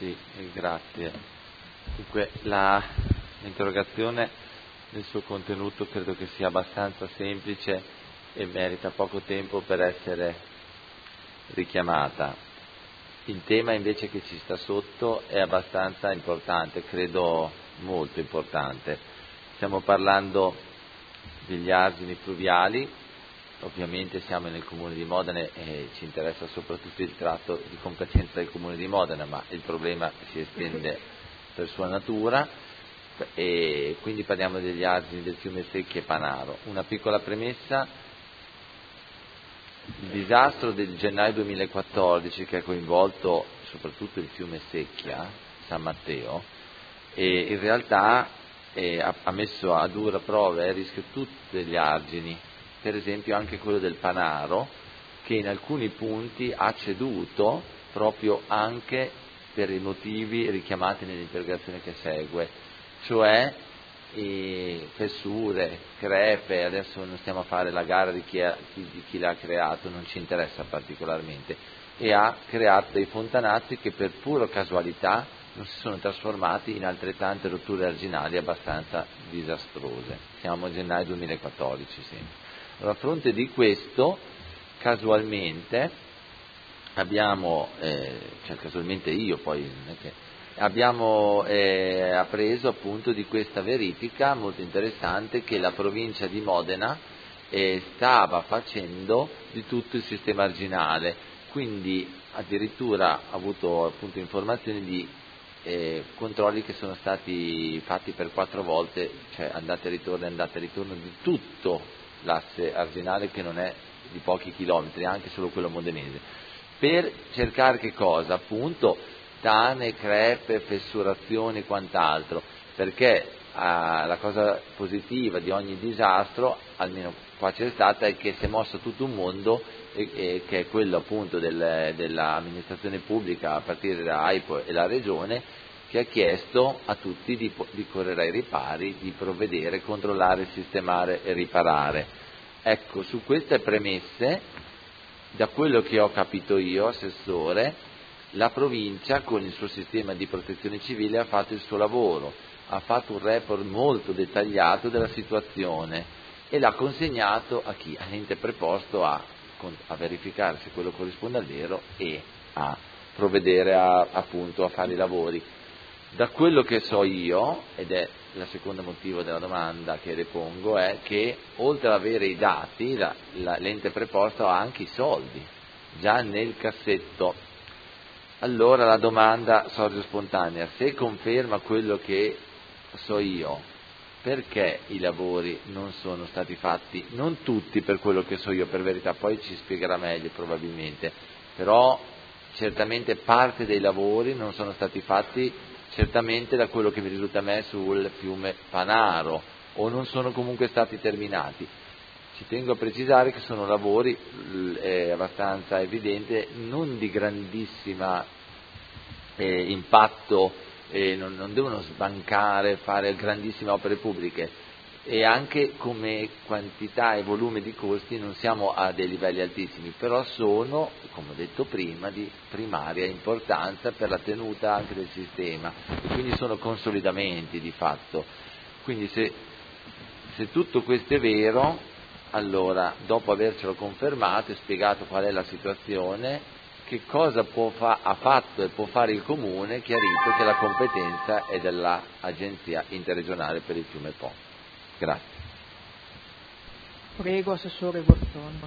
Sì, grazie. Dunque, l'interrogazione nel suo contenuto credo che sia abbastanza semplice e merita poco tempo per essere richiamata. Il tema invece che ci sta sotto è abbastanza importante, credo molto importante. Stiamo parlando degli argini fluviali, ovviamente siamo nel Comune di Modena e ci interessa soprattutto il tratto di competenza del Comune di Modena, ma il problema si estende per sua natura e quindi parliamo degli argini del fiume Secchia e Panaro. Una piccola premessa: il disastro del gennaio 2014 che ha coinvolto soprattutto il fiume Secchia, San Matteo, e in realtà ha messo a dura prova e a rischio tutti gli argini, per esempio anche quello del Panaro, che in alcuni punti ha ceduto proprio anche per i motivi richiamati nell'interrogazione che segue, cioè fessure, crepe. Adesso non stiamo a fare la gara di chi l'ha creato, non ci interessa particolarmente, e ha creato dei fontanazzi che per pura casualità non si sono trasformati in altrettante rotture arginali abbastanza disastrose. Siamo a gennaio 2014 sempre. Allora, a fronte di questo, casualmente abbiamo, casualmente io poi non è che abbiamo appreso appunto di questa verifica molto interessante che la provincia di Modena stava facendo di tutto il sistema arginale, quindi addirittura ha avuto appunto informazioni di controlli che sono stati fatti per 4 volte, cioè andate e ritorno di tutto l'asse arginale, che non è di pochi chilometri, anche solo quello modenese, per cercare che cosa? Appunto tane, crepe, fessurazioni e quant'altro, perché la cosa positiva di ogni disastro, almeno qua c'è stata, è che si è mosso tutto un mondo, che è quello appunto dell'amministrazione pubblica, a partire da AIPO e la Regione, che ha chiesto a tutti di correre ai ripari, di provvedere, controllare, sistemare e riparare. Ecco, su queste premesse, da quello che ho capito io, assessore, la provincia con il suo sistema di protezione civile ha fatto il suo lavoro, ha fatto un report molto dettagliato della situazione e l'ha consegnato a chi? All'ente preposto a verificare se quello corrisponde al vero e a provvedere appunto a fare i lavori. Da quello che so io, ed è il secondo motivo della domanda che le pongo, è che oltre ad avere i dati, l'ente preposto ha anche i soldi già nel cassetto. Allora la domanda sorge spontanea: se conferma quello che so io, perché i lavori non sono stati fatti? Non tutti, per quello che so io, per verità, poi ci spiegherà meglio probabilmente, però certamente parte dei lavori non sono stati fatti, certamente da quello che mi risulta a me, sul fiume Panaro, o non sono comunque stati terminati. Ci tengo a precisare che sono lavori abbastanza evidente, non di grandissima impatto, non devono sbancare, fare grandissime opere pubbliche, e anche come quantità e volume di costi non siamo a dei livelli altissimi, però sono, come ho detto prima, di primaria importanza per la tenuta anche del sistema, e quindi sono consolidamenti di fatto. Quindi se tutto questo è vero, allora dopo avercelo confermato e spiegato qual è la situazione, che cosa ha fatto e può fare il Comune, chiarito che la competenza è dell'Agenzia Interregionale per il fiume Po. Grazie. Prego, Assessore Borzone.